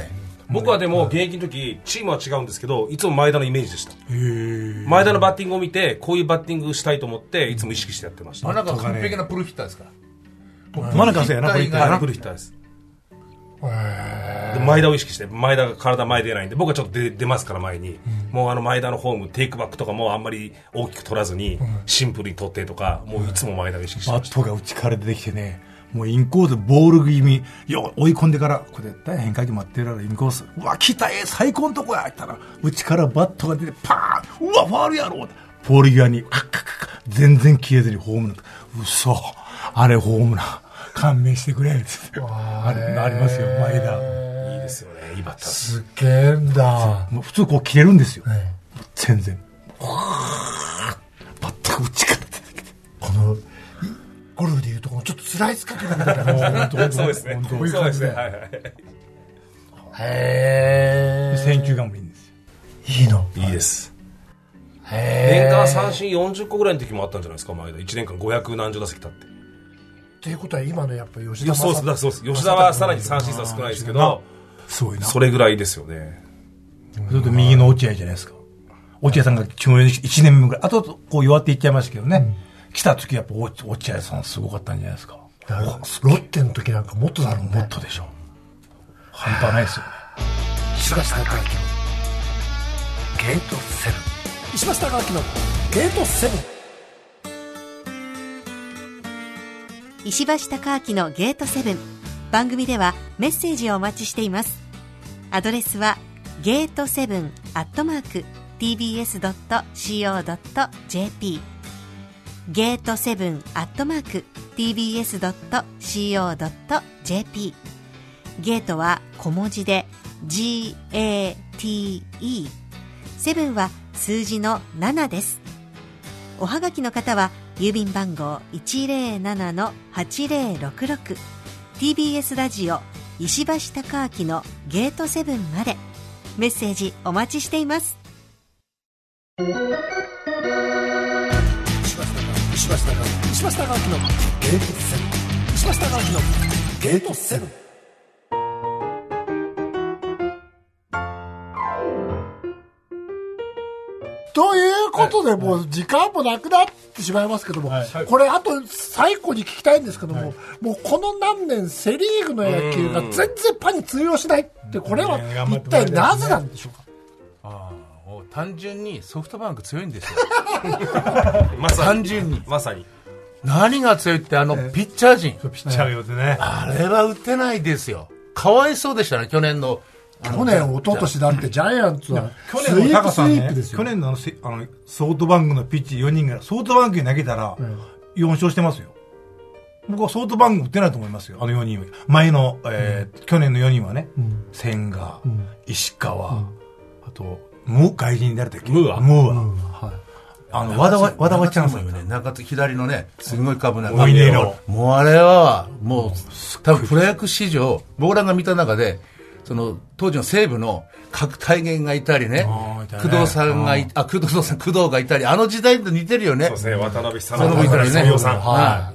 僕はでも現役の時チームは違うんですけどいつも前田のイメージでした。へ前田のバッティングを見てこういうバッティングしたいと思っていつも意識してやってました。 真中完璧なプルヒッターですから。 真中そうやな、プルヒッターな。 プルヒッターです。で前田を意識して前田が体前出ないんで僕はちょっと 出, 出ますから前に、うん、もうあの前田のフォームテイクバックとかもあんまり大きく取らずに、うん、シンプルに取ってとかもういつも前田を意識してました。 バットが内から出てきてねもうインコースボール気味よ追い込んでからこれ絶対変化球待ってるからインコースうわ来たえ最高のとこやったら内からバットが出てパーンうわファールやろうボール際にカッカッカッ全然消えずにホームランうそあれホームラン勘弁してくれってあれありますよ前田いいですよねいいバッターすげえんだもう普通こう切れるんですよ、ね、全然バットが内から出てきてこのゴルフでいうとこのちょっとスライスかけたみたいな感じでそうですねこういう感じで、 はいはい、へえ選球眼もいいんですよいいのいいです年間三振よんじゅっこぐらいの時もあったんじゃないですか前田いちねんかんごひゃくなんじゅう打席立ってっていうことは今のやっぱ吉田そうですそうです吉田はさらに三振数は少ないですけどすごいなそれぐらいですよね。 それと右の落合じゃないですか落合さんが中央にいちねんめぐらいあとこう弱っていっちゃいましたけどね、うん、来た時やっぱ落合さんすごかったんじゃないですか。 ロッテの時なんかもっとだろうね。 もっとでしょ半端ないですよね。 石橋貴明のゲートセブン石橋貴明のゲートセブン石橋貴明のゲートセブン番組ではメッセージをお待ちしています。アドレスはゲートセブンアットマーク ティービーエスドットシーオードットジェーピー ゲートセブンアットマーク ティービーエスドットシーオードットジェーピー ゲートは小文字で ジーエーティーイー セブンは数字のななです。おはがきの方は郵便番号 いちゼロななのはちゼロろくろく ティービーエス ラジオ石橋貴明のゲートセブンまでメッセージお待ちしています。 石橋貴明石橋貴明のゲートセブン石橋貴明のゲートセブンということで、もう時間もなくなってしまいますけども、はい、これあと最後に聞きたいんですけども、はい、もうこの何年セリーグの野球が全然パンに通用しないってこれは一体なぜなんでしょうか。 ああ、単純にソフトバンク強いんですよまさに単純にまさに何が強いってあのピッチャー陣、 ピッチャー用でね、 あれは打てないですよ。かわいそうでしたね去年の去年、一昨年だってジャイアンツは去年の高さんね、去年のあのあのソフトバンクのピッチよにんがソフトバンクに投げたらよん勝してますよ。僕はソフトバンク打ってないと思いますよ。あのよにんは前の、えーうん、去年のよにんはね、うん、千賀、うん、石川、うん、あとムー外人になるときムーアムーア、うんはい、あの和田和田はチャンスよね。中津左のねすごい株なんかもうあれはもう多分プロ野球史上僕らが見た中でその当時の西武の各体現がいたりね、工藤さんがいあ工藤さん工藤がいたりあの時代と似てるよね。 そうですね。渡辺久信もいたりね。はい。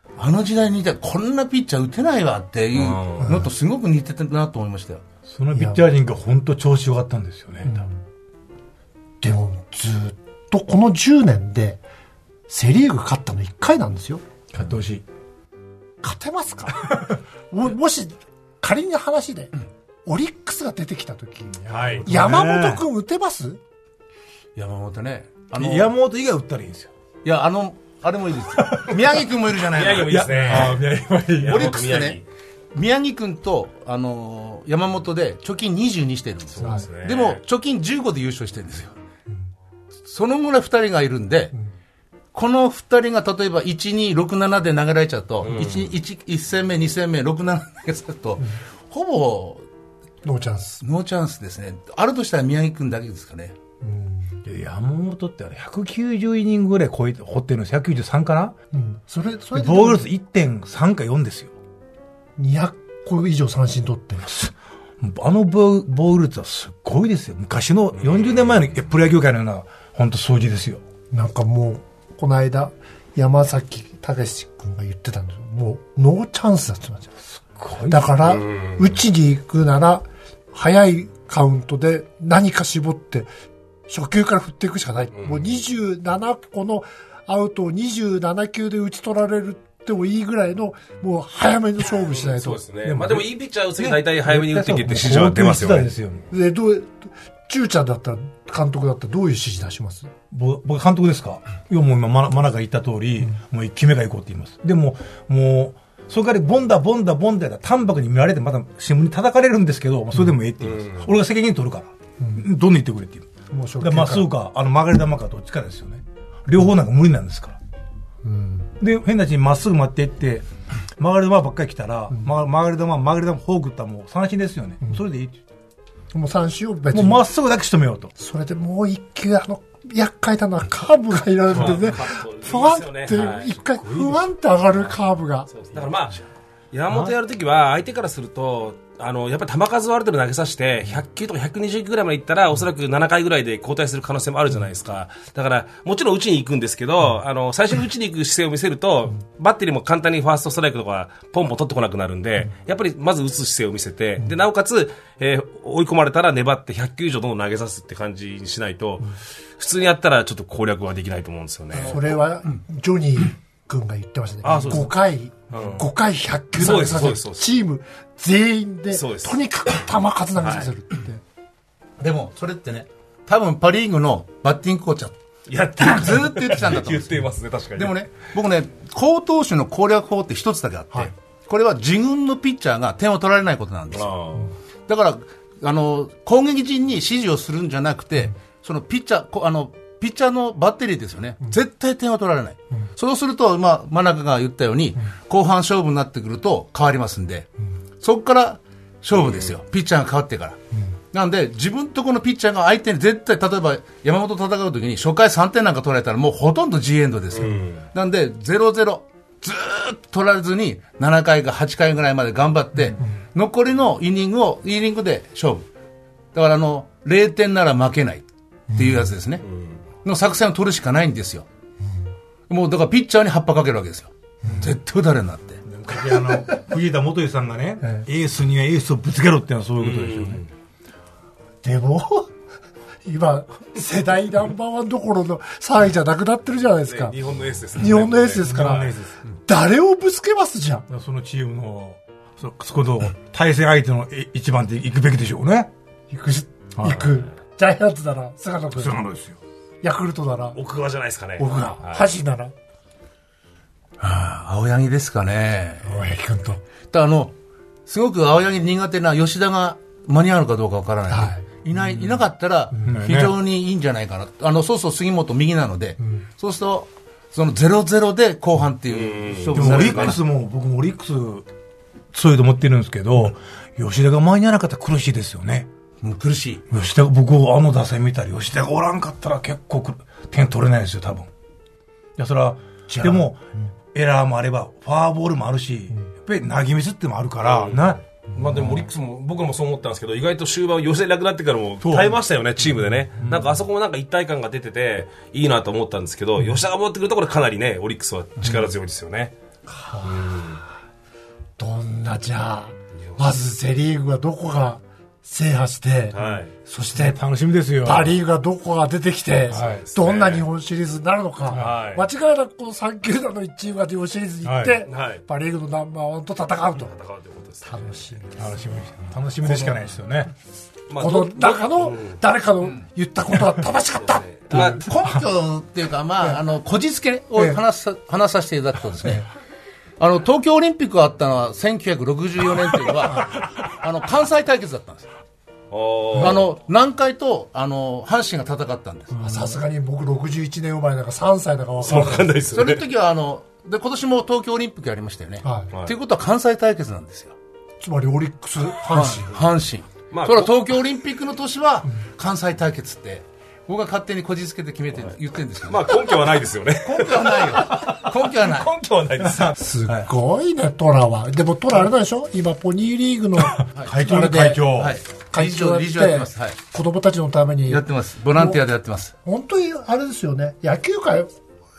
あの時代に似てこんなピッチャー打てないわっていうのとすごく似てたなと思いましたよ。 そのピッチャー陣が本当調子良かったんですよね。うん、 でもずっとこのじゅうねんでセリーグ勝ったのいっかいなんですよ。 勝ってほしい。 勝てますかも, もし仮に話で。うんオリックスが出てきた時、はい、山本君打てます？ 山本ね。 あの山本以外打ったらいいんですよ。 いやあのあれもいいですよ。宮城君もいるじゃない。 宮城もいいですね。 あ宮城もいい。オリックスってね、宮城君とあのー、山本で貯金にじゅうにしてるんですよ。ですね、でも貯金じゅうごで優勝してるんですよ。うん、そのぐらいふたりがいるんで。うんこの二人が例えばいちにろくななで投げられちゃうと、うん、いち, いち戦目に戦目ろくなな投げちゃうと、うん、ほぼノーチャンスノーチャンスですね。あるとしたら宮城君だけですかね。 うん山本ってあれひゃくきゅうじゅうイニングぐらい超えて掘ってるのひゃくきゅうじゅうさんかな、うん、それそれで防御率 いってんさん かよんですよ。 にひゃっこ以上三振取ってあの防御率はすごいですよ。昔のよんじゅうねんまえのプロ野球界のような本当数字ですよ。 なんかもうこの間山崎武君が言ってたんですよ。もうノーチャンスだって言ってました。すごいだから打ちに行くなら早いカウントで何か絞って初球から振っていくしかない、うん、もうにじゅうななこのアウトをにじゅうなな球で打ち取られるってもいいぐらいのもう早めの勝負しないと。 そうですね。まあでもいいピッチャー打つに大体早めに打っていけって指示は出ますよね。 でどうチューちゃんだったら監督だったらどういう指示出します？ 僕監督ですか？いやもう今マナが言った通り、うん、もういっ球目が行こうって言います。でももうそれからボンダボンダボンダや淡白に見られてまた新聞に叩かれるんですけど、まあ、それでもええって言います、うん、俺が責任取るから、うん、どんどん言ってくれって言う。もうまっすぐかあの曲がり球かどっちかですよね。両方なんか無理なんですから、うん、で変なうちにまっすぐ待っていって曲がり球ばっかり来たら、うん、曲がり球曲がり球フォークったらもう三振ですよね、うん、それでいいってもう三振を別にもうまっすぐだけ仕留めようと。 それでもう一球あの厄介なのはカーブがいられるんでね、ふわんって一回ふわんって上がるカーブが。 だからまあ山本やるときは相手からするとあのやっぱり球数をある程度投げさせてひゃっ球とかひゃくにじゅう球ぐらいまでいったらおそらくななかいぐらいで交代する可能性もあるじゃないですか。だからもちろん打ちに行くんですけど、あの最初に打ちに行く姿勢を見せるとバッテリーも簡単にファーストストライクとかポンポン取ってこなくなるんで、やっぱりまず打つ姿勢を見せて、でなおかつ、えー、追い込まれたら粘ってひゃっ球以上どんどん投げさすって感じにしないと普通にやったらちょっと攻略はできないと思うんですよね。 それはジョニー君が言ってましたね。ああごかい、うん、ごかいひゃっ球投げさせるチーム全員でとにかく球数投げさせるって、はい、 でもそれってね多分パリーグのバッティングコーチはやってずーっと言ってたんだと思うんです。 言っていますね確かに。 でもね僕ね好投手の攻略法って一つだけあって、はい、これは自軍のピッチャーが点を取られないことなんですよ。だからあの攻撃陣に指示をするんじゃなくて、そのピッチャーあのピッチャーのバッテリーですよね、うん、絶対点は取られない、うん、そうすると、まあ、真中が言ったように、うん、後半勝負になってくると変わりますんで、うん、そこから勝負ですよ、うん、ピッチャーが変わってから、うん、なんで自分とこのピッチャーが相手に絶対例えば山本と戦う時に初回さんてんなんか取られたらもうほとんど G エンドですよ、うん、なんで ゼロゼロ ずーっと取られずにななかいかはちかいぐらいまで頑張って、うん、残りのイニングをイニングで勝負だからあのれいてんなら負けないっていうやつですね、うんの作戦を取るしかないんですよ、うん、もうだからピッチャーに葉っぱかけるわけですよ、うん、絶対打たれになってあの藤田元井さんがね、ええ、エースにはエースをぶつけろってのはそういうことでしょうね、 うん、でも今世代ナンバーワンどころのさんいじゃなくなってるじゃないですか、 ね、日本のエースです、ね、 日本のエースですから、ね、誰をぶつけますじゃん。 そのチームの そ, そこの対戦相手の一番で行くべきでしょうね。 行く、はい、行くジャイアンツなら菅野君、 菅野ですよ。 ヤクルトなら奥川じゃないですかね。 奥川、はい、阪神なら、はあ、青柳ですかね。 青柳君とだあのすごく青柳苦手な吉田が間に合うのかどうかわからない、はい、いない、いなかったら非常にいいんじゃないかな、うん、あのそうそう杉本右なので、うん、そうするとそのゼロゼロで後半っていう勝負になるかな。 オリックスも僕もオリックス強いと思ってるんですけど、吉田が間に合わなかったら苦しいですよね。 苦しい。 吉田僕あの打線見たら吉田がおらんかったら結構点取れないですよ多分。いやそれはでも、うん、エラーもあればフォアボールもあるし、うん、やっぱり投げミスってもあるから、うん、なまあでもオリックスも僕もそう思ったんですけど、意外と終盤吉田なくなってからも耐えましたよねチームでね、うん、なんかあそこもなんか一体感が出てていいなと思ったんですけど、うん、吉田が戻ってくるところかなりねオリックスは力強いですよね、うんうん、どんなじゃあまずセリーグはどこが制覇して、はい、そして楽しみですよ。 パリーグがどこが出てきて、はい、どんな日本シリーズになるのか、はい、間違いなくこのさん球団のいちチームが日本シリーズに行って、はい、パリーグのナンバーワンと戦うと、戦うということですね。楽しみです。 楽しみ楽しみでしかないですよね。 この中の誰かの言ったことは正しかった、 まあ、根拠っていうか、まあ、あのこじつけを話さ、話させていただくとですね、あの東京オリンピックがあったのはせんきゅうひゃくろくじゅうよねんというのはあの関西対決だったんです。あの南海とあの阪神が戦ったんです。 さすがに僕ろくじゅういちねん生まれだからさんさいだから分かんないですよね。 その時はあので今年も東京オリンピックやりましたよね、はい、ということは関西対決なんですよ。 つまりオリックス阪神、 阪神、まあ、それは東京オリンピックの年は関西対決って僕が勝手にこじつけて決めて言ってるんですけど、 まあ根拠はないですよね。 根拠はないよ。根拠はない。 根拠はないです。 すごいね、トラは。でもトラあれなんでしょ、今ポニーリーグの会長で会長、 はい、会長やって、 理事やってます、はい、子供たちのためにやってます。ボランティアでやってます。 本当にあれですよね、野球界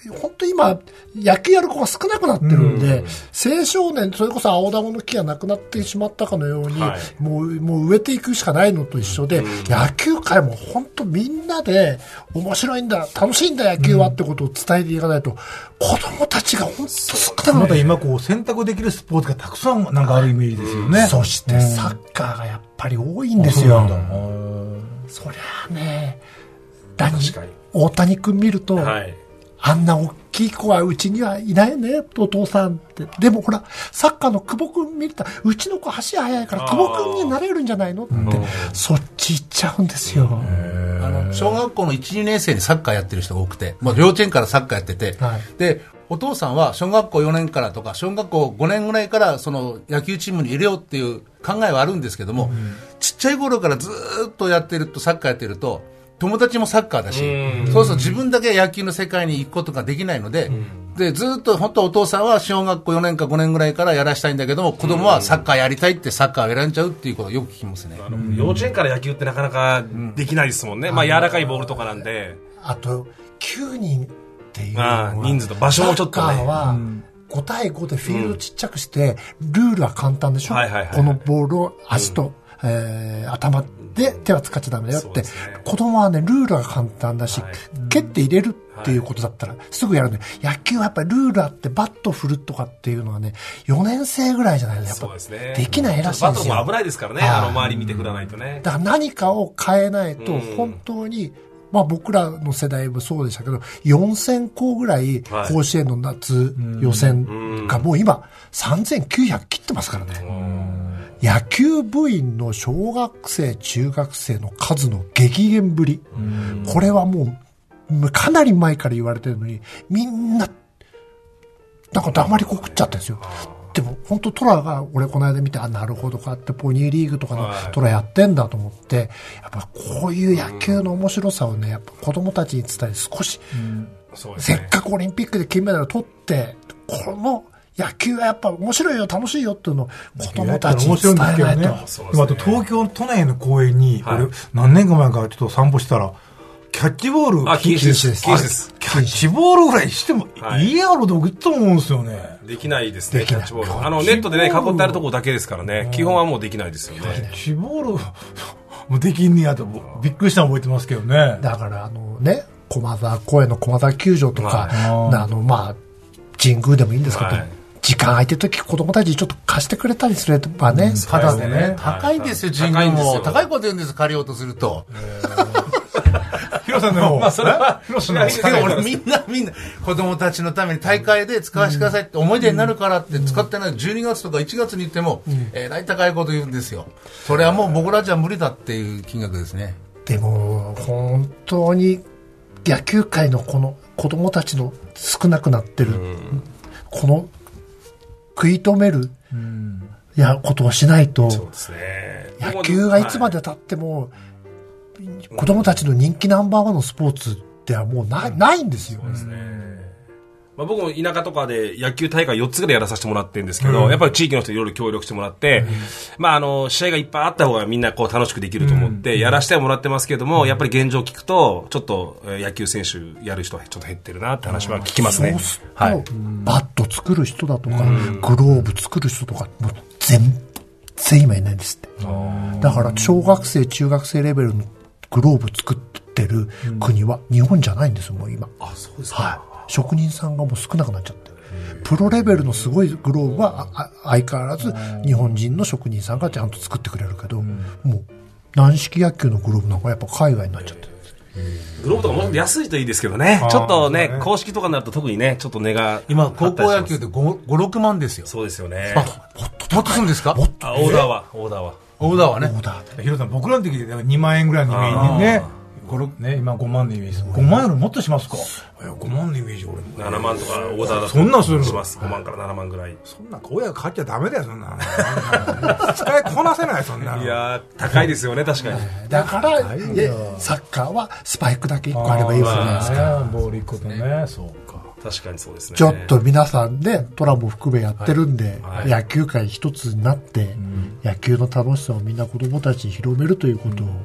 本当今、野球やる子が少なくなってるんで、うん、青少年、それこそ青玉の木がなくなってしまったかのように、はい、もう、もう植えていくしかないのと一緒で、うん、野球界も本当みんなで面白いんだ、楽しいんだ野球はってことを伝えていかないと、子供たちが本当少なくなる。 また今こう選択できるスポーツがたくさんなんかあるイメージですよね。 そしてサッカーがやっぱり多いんですよ。そりゃあね、大谷君見ると、はい、あんな大きい子はうちにはいないね、お父さんって。でもほら、サッカーの久保君見ると、うちの子足速いから久保君になれるんじゃないのって、そっち行っちゃうんですよ。 あの小学校のいち、にねん生にサッカーやってる人が多くて、もう幼稚園からサッカーやってて、はい、で、お父さんは小学校よねんからとか小学校ごねんぐらいからその野球チームに入れようっていう考えはあるんですけども、うん、ちっちゃい頃からずっとやってると、サッカーやってると友達もサッカーだし、うん、そうすると自分だけ野球の世界に行くことができないので、うん、でずっと本当お父さんは小学校よねんかごねんぐらいからやらしたいんだけども、子供はサッカーやりたいってサッカーを選んじゃうっていうことをよく聞きますね。 うん、幼稚園から野球ってなかなかできないですもんね、うん、まあ柔らかいボールとかなんで。 あときゅうにんっていうのは、 人数と場所もちょっとね、 サッカーはごたいごでフィールドちっちゃくして、うん、ルールは簡単でしょ、はいはいはいはい、このボールを足と、うん、えー、頭で手は使っちゃダメだよって、ね、子供はねルールが簡単だし、はい、蹴って入れるっていうことだったらすぐやるんで、野球はやっぱりルールあってバット振るとかっていうのはねよねん生ぐらいじゃないとやっぱできないらしいんですよ。 バットも危ないですからね、あの周り見て振らないとね。 だから何かを変えないと本当に、まあ僕らの世代もそうでしたけど、よんせんこうぐらい甲子園の夏予選がもう今さんぜんきゅうひゃく切ってますからね。野球部員の小学生中学生の数の激減ぶり、これはもうかなり前から言われてるのに、みんななんか黙りこくっちゃってるんですよ。でも本当トラが俺この間見て、あ、なるほどかってポニーリーグとかのトラやってんだと思って、やっぱこういう野球の面白さをね、やっぱ子供たちに伝えて少し、うんそうですね、せっかくオリンピックで金メダルを取って、この野球はやっぱ面白いよ楽しいよっていうのを子供たちに伝えないと。ね、 あと東京都内の公園に、はい、俺何年か前からちょっと散歩したら、キャッチボール、 あ、禁止です。禁止です。 キャッチボールぐらいしてもいいやろと僕いつも思うんですよね。 できないですね、キャッチボール。あの、ネットでね、囲ってあるところだけですからね、基本はもうできないですよね。 キャッチボール、もうできんねやと、びっくりしたの覚えてますけどね。 だからあのね、駒沢公園の駒沢球場とか、はい、あの、まあ、神宮でもいいんですけど、はい、時間空いてるとき子供たちにちょっと貸してくれたりすればね、 ただでね、高いんですよ、神宮も。高いこと言うんです、借りようとすると。 ヒロさんでも、 まあそれは、 ヒロさんでも、俺みんなみんな、子供たちのために大会で使わせてくださいって思い出になるからって使ってないじゅうにがつとかいちがつに行っても、えらい高いこと言うんですよ。それはもう僕らじゃ無理だっていう金額ですね。 でも、本当に野球界のこの子供たちの少なくなってる、この食い止める、やことをしないと、そうですね、野球がいつまで経っても、子供たちの人気ナンバーワンのスポーツではもう な, ないんですよ。そうですね。 まあ、僕も田舎とかで野球大会よっつぐらいやらさせてもらってるんですけど、うん、やっぱり地域の人いろいろ協力してもらって、うん、まああの試合がいっぱいあった方がみんなこう楽しくできると思ってやらせてはもらってますけども、うん、やっぱり現状聞くとちょっと野球選手やる人はちょっと減ってるなって話は聞きますね。 そうすると、はい、バット作る人だとか、うん、グローブ作る人とかもう全然今いないんですって。だから小学生中学生レベルのグローブ作ってる国は日本じゃないんですよ、もう今。 あ、そうですか。 はい。職人さんがもう少なくなっちゃって。プロレベルのすごいグローブは相変わらず日本人の職人さんがちゃんと作ってくれるけど、もう軟式野球のグローブなんかやっぱ海外になっちゃってる。 グローブとかもっと安いといいですけどね。ちょっとね、公式とかになると特にね、ちょっと値が。 今、高校野球でご、ろくまんですよ。 そうですよね。 あ、もっとするんですか？ あ、オーダーは、オーダーは。 オーダーはね。 オーダー。 ヒロさん、僕らの時でにまんえんぐらいのイメージね。ね、今ごまんのイメージ。ごまんよりもっとしますか？いや、ごまんのイメージ俺も。 ななまんとかオーダーだと。 そんなんするの？ します。ごまんからななまんぐらい。 そんなん親が買っちゃダメだよ、そんな。使いこなせない、そんなの。 いやー、高いですよね、確かに。 だから、サッカーはスパイクだけいっこあればいいじゃないですか。 ボールいっことね、そうか。 確かにそうですね。 ちょっと皆さんでトラも含めやってるんで、はいはい、野球界一つになって、うん、野球の楽しさをみんな子供たちに広めるということを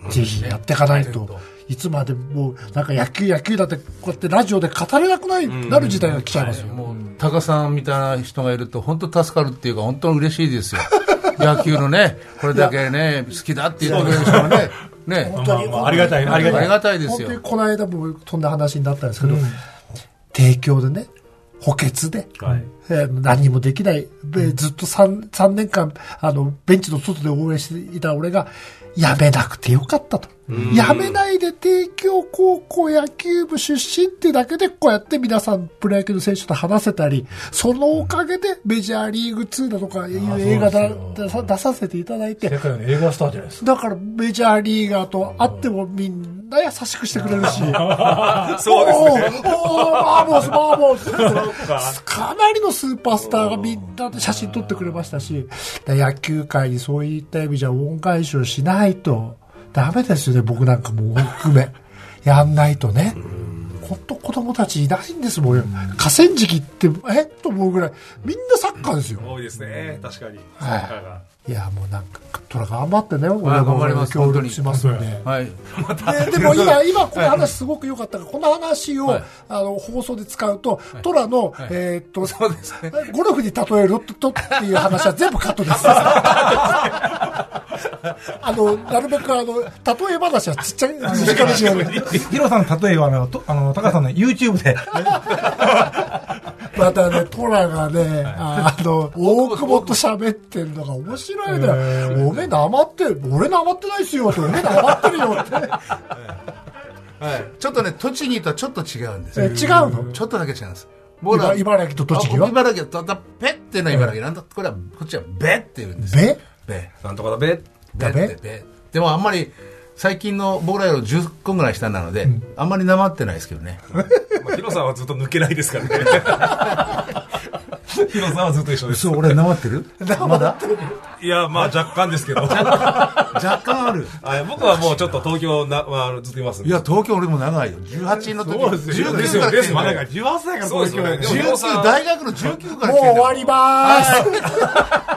ぜひやっていかないと、いつまでもうなんか野球野球だってこうやってラジオで語れなくない、なる時代が来ちゃいますよ。 もうタカさんみたいな人がいると本当助かるっていうか本当に嬉しいですよ。野球のねこれだけね好きだって言ってくれる人がねね本当に、 まあまあ、ありがたいありがたいありがたいですよ。 本当にこの間もそんな話になったんですけど、うん、帝京でね補欠で、はいえー、何もできない、ずっと 3, 3年間あのベンチの外で応援していた俺がやめなくてよかったと。やめないで帝京高校野球部出身ってだけでこうやって皆さんプロ野球の選手と話せたり、そのおかげでメジャーリーグツーだとかいう映画だ出させていただいて、 世界の映画スターじゃないですか。だからメジャーリーガーと会ってもみんな優しくしてくれるし、そうですね。おーマーボスマーボスかなりのスーパースターがみんなで写真撮ってくれましたし、野球界にそういった意味じゃ恩返しをしないとダメですよね。僕なんかも含めやんないとね。本当子供たちいないんですもんよ。河川敷ってえっと思うぐらいみんなサッカーですよ。 多いですね。確かに。サッカーが。いやもうなんかトラ頑張ってね。 俺も頑張ります。 協力しますんで。 はい。 で, でも今今この話すごく良かったから、この話を、はい、あの放送で使うと、はい、トラの、はい、えー、っとそうですね。ゴルフに例えるとっていう話は全部カットです。あのなるべくあの例え話はちっちゃい短めにしよう。 ヒロさんの例えはあのとあのタカさんの YouTube で。 またねトラがねあの大久保と喋ってるのが面白いね。おめえなまって俺なまってないっすよっておめえなまってるよって。 はい、ちょっとね栃木とはちょっと違うんですよ。 え違うの？ ちょっとだけ違うんです。 茨, 茨城と栃木は茨城とだペっての茨城なんだ、これはこっちはベって言うんですよ。 ベベなんとかだベベってベ。でもあんまり最近の僕らよりじゅっこぐらい下なので、うん、あんまりなまってないですけどね。 まあ、ヒロさんはずっと抜けないですからね。ヒロさんはずっと一緒です。 そう、俺なまってる？まだ？ いや、まあ若干ですけど。若干ある。 僕はもうちょっと東京な、まあ、ずっといますんで。 いや、東京俺も長いよ。じゅうはちの時。そうですよ。 じゅうきゅうから来てる。 まだじゅうはっさいから東京。 じゅうきゅう、大学のじゅうきゅうから来てる。 もう終わりまーす。